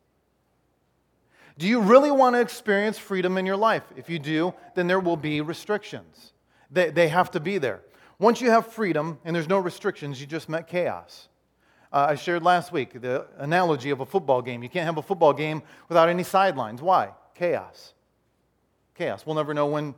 Do you really want to experience freedom in your life? If you do, then there will be restrictions. They have to be there. Once you have freedom and there's no restrictions, you just met chaos. I shared last week the analogy of a football game. You can't have a football game without any sidelines. Why? Chaos. Chaos. We'll never know when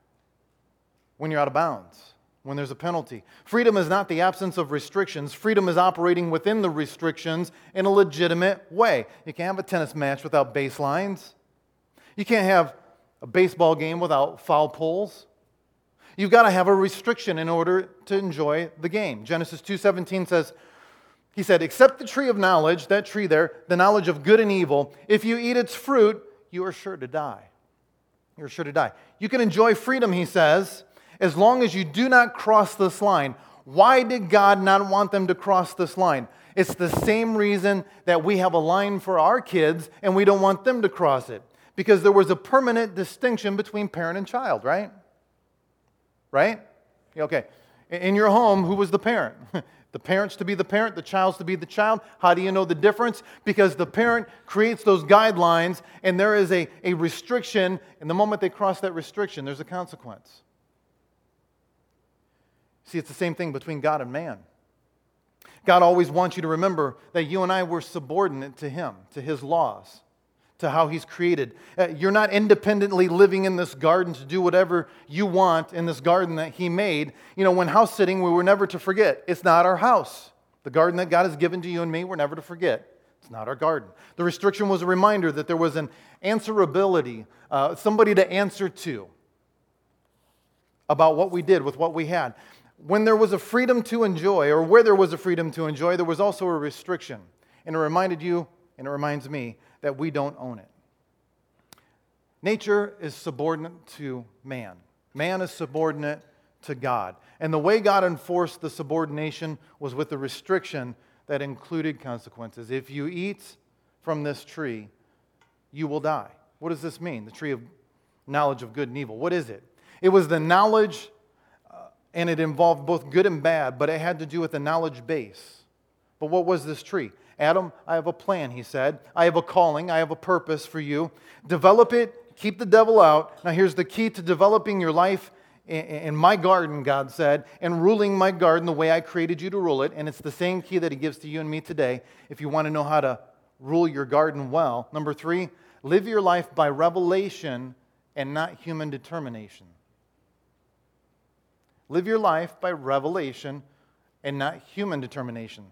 you're out of bounds, when there's a penalty. Freedom is not the absence of restrictions. Freedom is operating within the restrictions in a legitimate way. You can't have a tennis match without baselines. You can't have a baseball game without foul poles. You've got to have a restriction in order to enjoy the game. Genesis 2:17 says, he said, except the tree of knowledge, that tree there, the knowledge of good and evil, if you eat its fruit, you are sure to die. You're sure to die. You can enjoy freedom, he says, as long as you do not cross this line. Why did God not want them to cross this line? It's the same reason that we have a line for our kids and we don't want them to cross it. Because there was a permanent distinction between parent and child, right? Right? Okay. In your home, who was the parent? The parent's to be the parent, the child's to be the child. How do you know the difference? Because the parent creates those guidelines and there is a restriction, and the moment they cross that restriction, there's a consequence. See, it's the same thing between God and man. God always wants you to remember that you and I were subordinate to Him, to His laws, to how He's created. You're not independently living in this garden to do whatever you want in this garden that He made. You know, when house sitting, we were never to forget, it's not our house. The garden that God has given to you and me, we're never to forget. It's not our garden. The restriction was a reminder that there was an answerability, somebody to answer to about what we did with what we had. When there was a freedom to enjoy, or where there was a freedom to enjoy, there was also a restriction. And it reminded you, and it reminds me, that we don't own it. Nature is subordinate to man. Man is subordinate to God. And the way God enforced the subordination was with a restriction that included consequences. If you eat from this tree, you will die. What does this mean? The tree of knowledge of good and evil. What is it? It was the knowledge, and it involved both good and bad, but it had to do with the knowledge base. But what was this tree? Adam, I have a plan, he said. I have a calling. I have a purpose for you. Develop it. Keep the devil out. Now here's the key to developing your life in my garden, God said, and ruling my garden the way I created you to rule it. And it's the same key that He gives to you and me today if you want to know how to rule your garden well. Number 3, live your life by revelation and not human determination. Live your life by revelation and not human determination.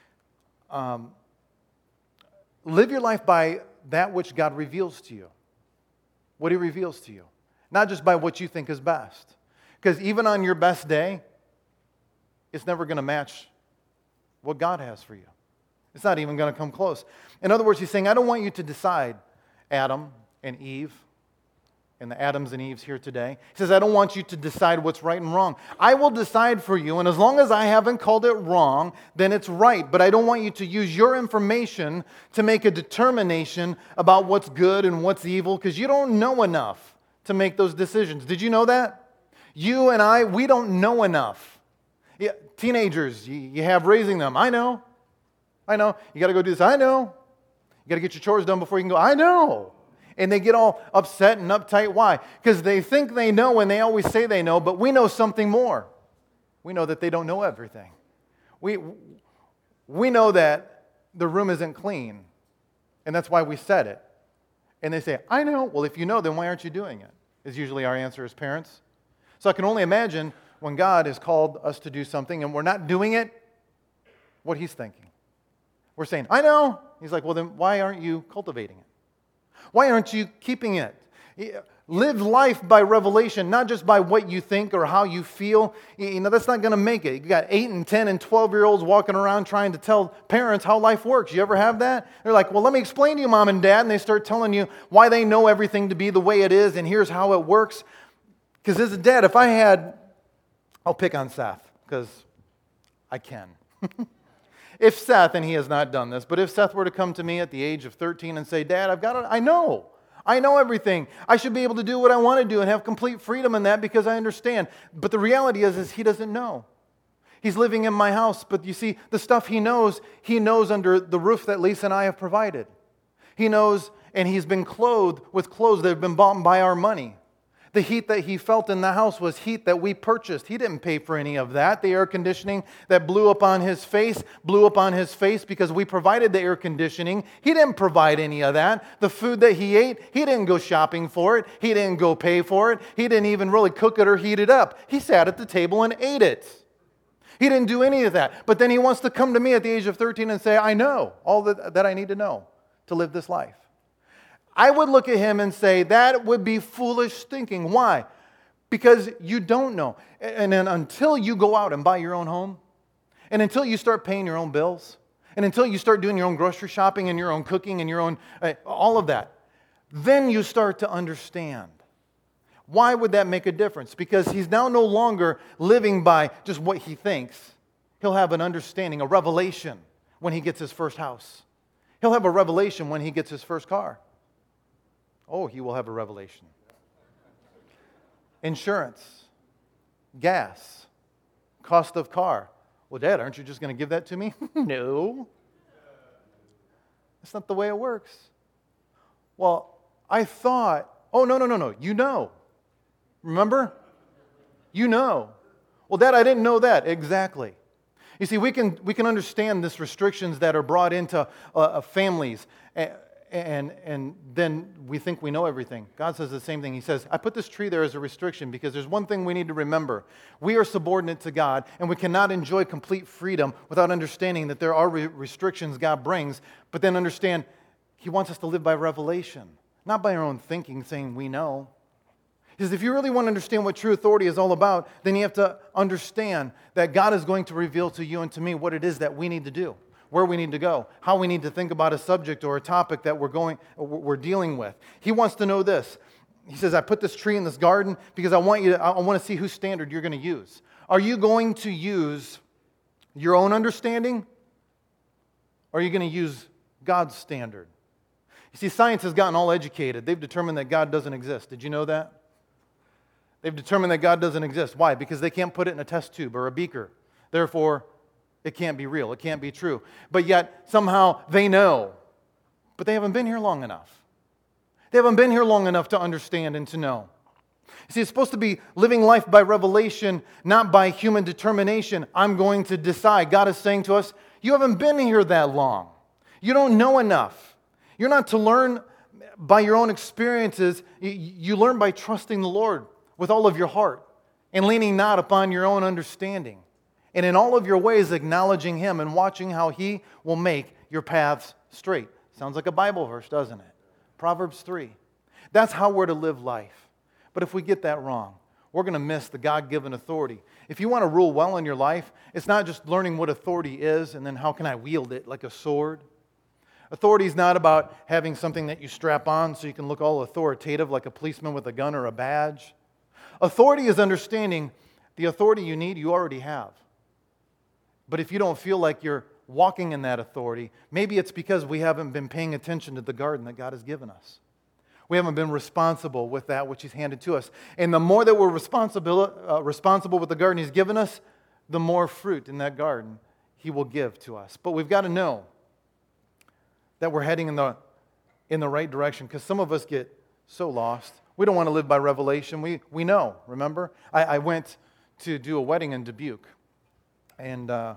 Live your life by that which God reveals to you. What He reveals to you. Not just by what you think is best. Because even on your best day, it's never going to match what God has for you. It's not even going to come close. In other words, He's saying, I don't want you to decide, Adam and Eve, and the Adams and Eves here today. He says, I don't want you to decide what's right and wrong. I will decide for you, and as long as I haven't called it wrong, then it's right. But I don't want you to use your information to make a determination about what's good and what's evil, because you don't know enough to make those decisions. Did you know that? You and I, we don't know enough. Yeah, teenagers, you have raising them. I know. You got to go do this. I know. You got to get your chores done before you can go. I know. And they get all upset and uptight. Why? Because they think they know and they always say they know, but we know something more. We know that they don't know everything. We know that the room isn't clean, and that's why we said it. And they say, I know. Well, if you know, then why aren't you doing it? Is usually our answer as parents. So I can only imagine when God has called us to do something and we're not doing it, what He's thinking. We're saying, I know. He's like, well, then why aren't you cultivating it? Why aren't you keeping it? Live life by revelation, not just by what you think or how you feel. You know, that's not going to make it. You got 8 and 10 and 12-year-olds walking around trying to tell parents how life works. You ever have that? They're like, well, let me explain to you, Mom and Dad. And they start telling you why they know everything to be the way it is, and here's how it works. Because as a dad, if I had, I'll pick on Seth, because I can. If Seth, and he has not done this, but if Seth were to come to me at the age of 13 and say, Dad, I know everything. I should be able to do what I want to do and have complete freedom in that because I understand. But the reality is he doesn't know. He's living in my house, but you see, the stuff he knows under the roof that Lisa and I have provided. He knows, and he's been clothed with clothes that have been bought by our money. The heat that he felt in the house was heat that we purchased. He didn't pay for any of that. The air conditioning that blew up on his face because we provided the air conditioning. He didn't provide any of that. The food that he ate, he didn't go shopping for it. He didn't go pay for it. He didn't even really cook it or heat it up. He sat at the table and ate it. He didn't do any of that. But then he wants to come to me at the age of 13 and say, I know all that I need to know to live this life. I would look at him and say, that would be foolish thinking. Why? Because you don't know. And then until you go out and buy your own home, and until you start paying your own bills, and until you start doing your own grocery shopping and your own cooking and your own, all of that, then you start to understand. Why would that make a difference? Because he's now no longer living by just what he thinks. He'll have an understanding, a revelation when he gets his first house. He'll have a revelation when he gets his first car. Oh, he will have a revelation. Insurance, gas, cost of car. Well, Dad, aren't you just going to give that to me? No. That's not the way it works. Well, I thought, oh, no. You know. Remember? You know. Well, Dad, I didn't know that. Exactly. You see, we can understand these restrictions that are brought into families, and then we think we know everything. God says the same thing. He says, I put this tree there as a restriction because there's one thing we need to remember. We are subordinate to God, and we cannot enjoy complete freedom without understanding that there are restrictions God brings, but then understand He wants us to live by revelation, not by our own thinking, saying we know. He says, if you really want to understand what true authority is all about, then you have to understand that God is going to reveal to you and to me what it is that we need to do, where we need to go, how we need to think about a subject or a topic that we're dealing with. He wants to know this. He says, I put this tree in this garden because I want to see whose standard you're going to use. Are you going to use your own understanding, or are you going to use God's standard? You see, science has gotten all educated. They've determined that God doesn't exist. Did you know that? They've determined that God doesn't exist. Why? Because they can't put it in a test tube or a beaker. Therefore, it can't be real. It can't be true. But yet, somehow, they know. But they haven't been here long enough. They haven't been here long enough to understand and to know. You see, it's supposed to be living life by revelation, not by human determination. I'm going to decide. God is saying to us, you haven't been here that long. You don't know enough. You're not to learn by your own experiences. You learn by trusting the Lord with all of your heart and leaning not upon your own understanding. And in all of your ways, acknowledging Him and watching how He will make your paths straight. Sounds like a Bible verse, doesn't it? Proverbs 3. That's how we're to live life. But if we get that wrong, we're going to miss the God-given authority. If you want to rule well in your life, it's not just learning what authority is and then how can I wield it like a sword. Authority is not about having something that you strap on so you can look all authoritative like a policeman with a gun or a badge. Authority is understanding the authority you need, you already have. But if you don't feel like you're walking in that authority, maybe it's because we haven't been paying attention to the garden that God has given us. We haven't been responsible with that which He's handed to us. And the more that we're responsible with the garden He's given us, the more fruit in that garden He will give to us. But we've got to know that we're heading in the right direction, because some of us get so lost. We don't want to live by revelation. We know, remember? I went to do a wedding in Dubuque. And I'll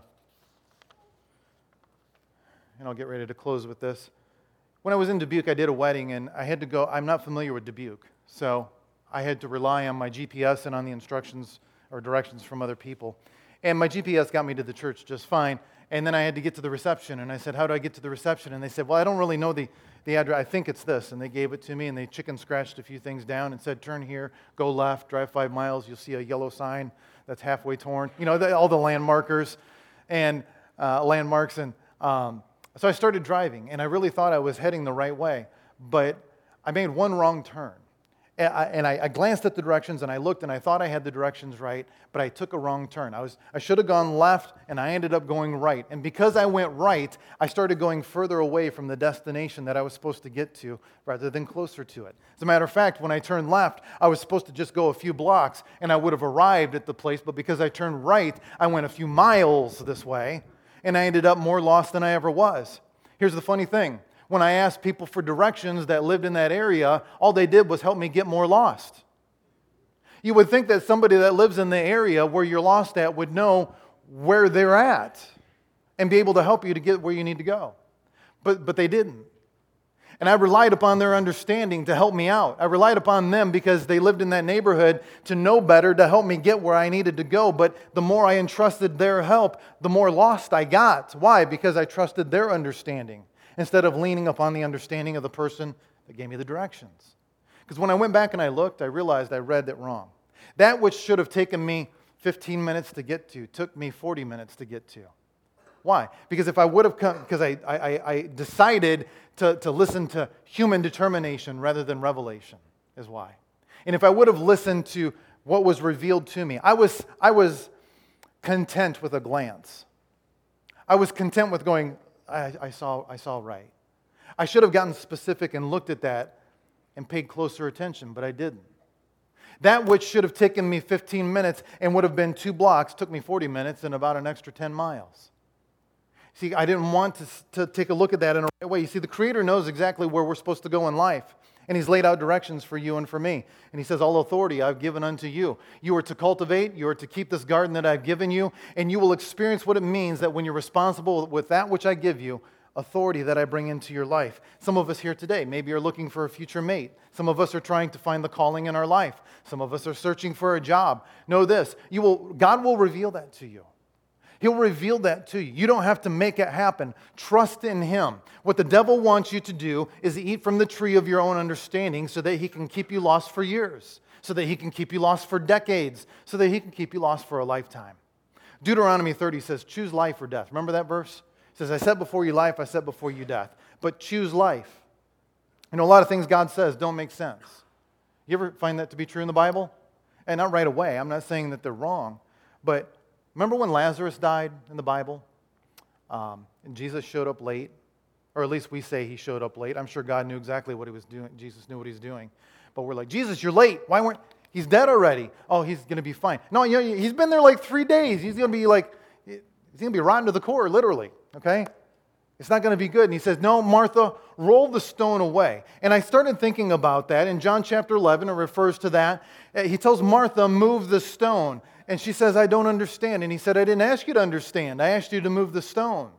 get ready to close with this. When I was in Dubuque, I did a wedding, and I had to go. I'm not familiar with Dubuque, so I had to rely on my GPS and on the instructions or directions from other people. And my GPS got me to the church just fine. And then I had to get to the reception, and I said, how do I get to the reception? And they said, well, I don't really know the address. I think it's this. And they gave it to me, and they chicken scratched a few things down and said, turn here, go left, drive 5 miles. You'll see a yellow sign that's halfway torn. All the landmarkers and landmarks. And so I started driving, and I really thought I was heading the right way. But I made one wrong turn. And I glanced at the directions, and I looked, and I thought I had the directions right, but I took a wrong turn. I should have gone left, and I ended up going right. And because I went right, I started going further away from the destination that I was supposed to get to rather than closer to it. As a matter of fact, when I turned left, I was supposed to just go a few blocks, and I would have arrived at the place, but because I turned right, I went a few miles this way, and I ended up more lost than I ever was. Here's the funny thing. When I asked people for directions that lived in that area, all they did was help me get more lost. You would think that somebody that lives in the area where you're lost at would know where they're at and be able to help you to get where you need to go. But they didn't. And I relied upon their understanding to help me out. I relied upon them because they lived in that neighborhood to know better, to help me get where I needed to go. But the more I entrusted their help, the more lost I got. Why? Because I trusted their understanding instead of leaning upon the understanding of the person that gave me the directions. Because when I went back and I looked, I realized I read it wrong. That which should have taken me 15 minutes to get to took me 40 minutes to get to. Why? Because if I would have come, because I decided to listen to human determination rather than revelation, is why. And if I would have listened to what was revealed to me, I was content with a glance. I was content with going, I saw right. I should have gotten specific and looked at that and paid closer attention, but I didn't. That which should have taken me 15 minutes and would have been 2 blocks took me 40 minutes and about an extra 10 miles. See, I didn't want to take a look at that in a right way. You see, the Creator knows exactly where we're supposed to go in life. And He's laid out directions for you and for me. And He says, all authority I've given unto you. You are to cultivate, you are to keep this garden that I've given you, and you will experience what it means that when you're responsible with that which I give you, authority that I bring into your life. Some of us here today maybe are looking for a future mate. Some of us are trying to find the calling in our life. Some of us are searching for a job. Know this, God will reveal that to you. He'll reveal that to you. You don't have to make it happen. Trust in Him. What the devil wants you to do is eat from the tree of your own understanding so that he can keep you lost for years, so that he can keep you lost for decades, so that he can keep you lost for a lifetime. Deuteronomy 30 says, choose life or death. Remember that verse? It says, I set before you life, I set before you death. But choose life. You know, a lot of things God says don't make sense. You ever find that to be true in the Bible? And not right away. I'm not saying that they're wrong, but remember when Lazarus died in the Bible? And Jesus showed up late, or at least we say He showed up late. I'm sure God knew exactly what He was doing. Jesus knew what He was doing. But we're like, Jesus, you're late. Why weren't... He's dead already. Oh, he's going to be fine. No, you know, he's been there like 3 days. He's going to be like, he's going to be rotten to the core, literally. Okay? It's not going to be good. And He says, no, Martha, roll the stone away. And I started thinking about that. In John chapter 11, it refers to that. He tells Martha, move the stone. And she says, I don't understand. And He said, I didn't ask you to understand. I asked you to move the stone.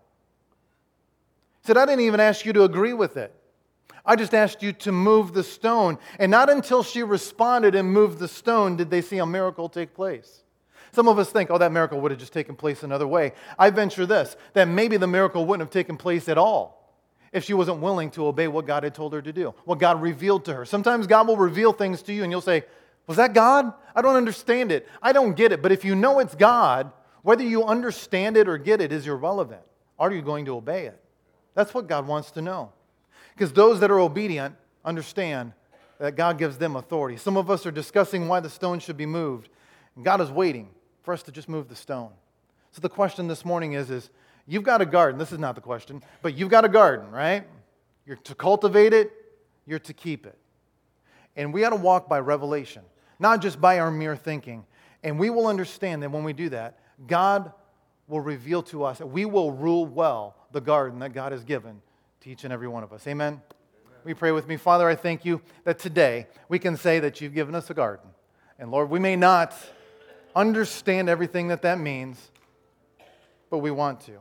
He said, I didn't even ask you to agree with it. I just asked you to move the stone. And not until she responded and moved the stone did they see a miracle take place. Some of us think, oh, that miracle would have just taken place another way. I venture this, that maybe the miracle wouldn't have taken place at all if she wasn't willing to obey what God had told her to do, what God revealed to her. Sometimes God will reveal things to you and you'll say, was that God? I don't understand it. I don't get it. But if you know it's God, whether you understand it or get it is irrelevant. Are you going to obey it? That's what God wants to know. Because those that are obedient understand that God gives them authority. Some of us are discussing why the stone should be moved. And God is waiting for us to just move the stone. So the question this morning is you've got a garden. This is not the question, but you've got a garden, right? You're to cultivate it. You're to keep it. And we got to walk by revelation, not just by our mere thinking. And we will understand that when we do that, God will reveal to us that we will rule well the garden that God has given to each and every one of us. Amen? Amen. We pray with me. Father, I thank you that today we can say that you've given us a garden. And Lord, we may not understand everything that means, but we want to.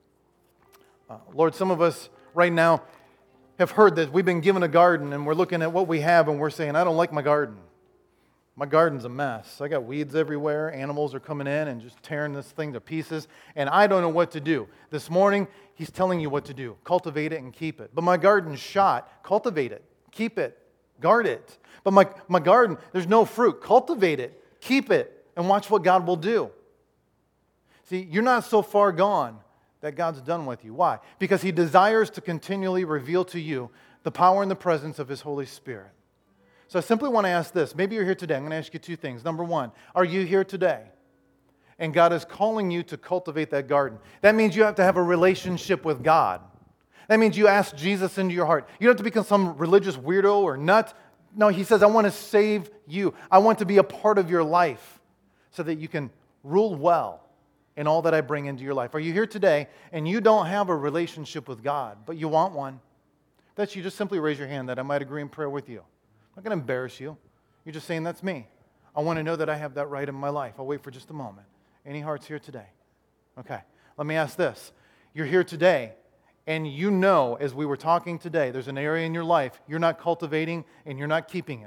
Lord, some of us right now have heard that we've been given a garden and we're looking at what we have and we're saying, I don't like my garden. My garden's a mess. I got weeds everywhere. Animals are coming in and just tearing this thing to pieces, and I don't know what to do. This morning, He's telling you what to do. Cultivate it and keep it. But my garden's shot. Cultivate it. Keep it. Guard it. But my garden, there's no fruit. Cultivate it. Keep it. And watch what God will do. See, you're not so far gone that God's done with you. Why? Because He desires to continually reveal to you the power and the presence of His Holy Spirit. So I simply want to ask this. Maybe you're here today. I'm going to ask you 2 things. Number 1, are you here today? And God is calling you to cultivate that garden. That means you have to have a relationship with God. That means you ask Jesus into your heart. You don't have to become some religious weirdo or nut. No, He says, I want to save you. I want to be a part of your life so that you can rule well in all that I bring into your life. Are you here today and you don't have a relationship with God, but you want one? If that's you, just simply raise your hand that I might agree in prayer with you. I'm not going to embarrass you. You're just saying, that's me. I want to know that I have that right in my life. I'll wait for just a moment. Any hearts here today? Okay. Let me ask this. You're here today, and you know, as we were talking today, there's an area in your life you're not cultivating and you're not keeping it.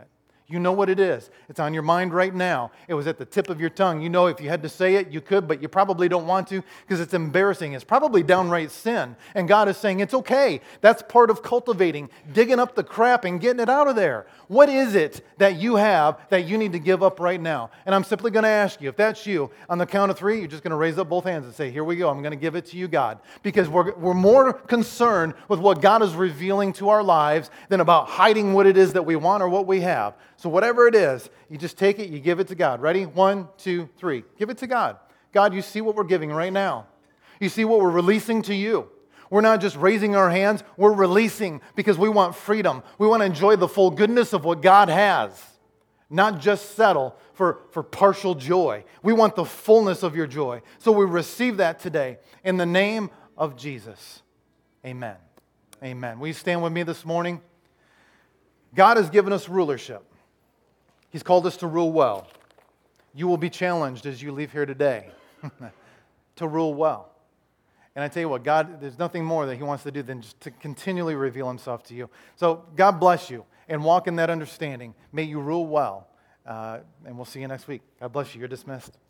You know what it is. It's on your mind right now. It was at the tip of your tongue. You know if you had to say it, you could, but you probably don't want to because it's embarrassing. It's probably downright sin. And God is saying, it's okay. That's part of cultivating, digging up the crap and getting it out of there. What is it that you have that you need to give up right now? And I'm simply going to ask you, if that's you, on the count of 3, you're just going to raise up both hands and say, here we go. I'm going to give it to you, God. Because we're more concerned with what God is revealing to our lives than about hiding what it is that we want or what we have. So whatever it is, you just take it, you give it to God. Ready? 1, 2, 3. Give it to God. God, you see what we're giving right now. You see what we're releasing to you. We're not just raising our hands, we're releasing because we want freedom. We want to enjoy the full goodness of what God has, not just settle for partial joy. We want the fullness of your joy. So we receive that today in the name of Jesus. Amen. Amen. Will you stand with me this morning? God has given us rulership. He's called us to rule well. You will be challenged as you leave here today to rule well. And I tell you what, God, there's nothing more that He wants to do than just to continually reveal Himself to you. So God bless you and walk in that understanding. May you rule well. And we'll see you next week. God bless you. You're dismissed.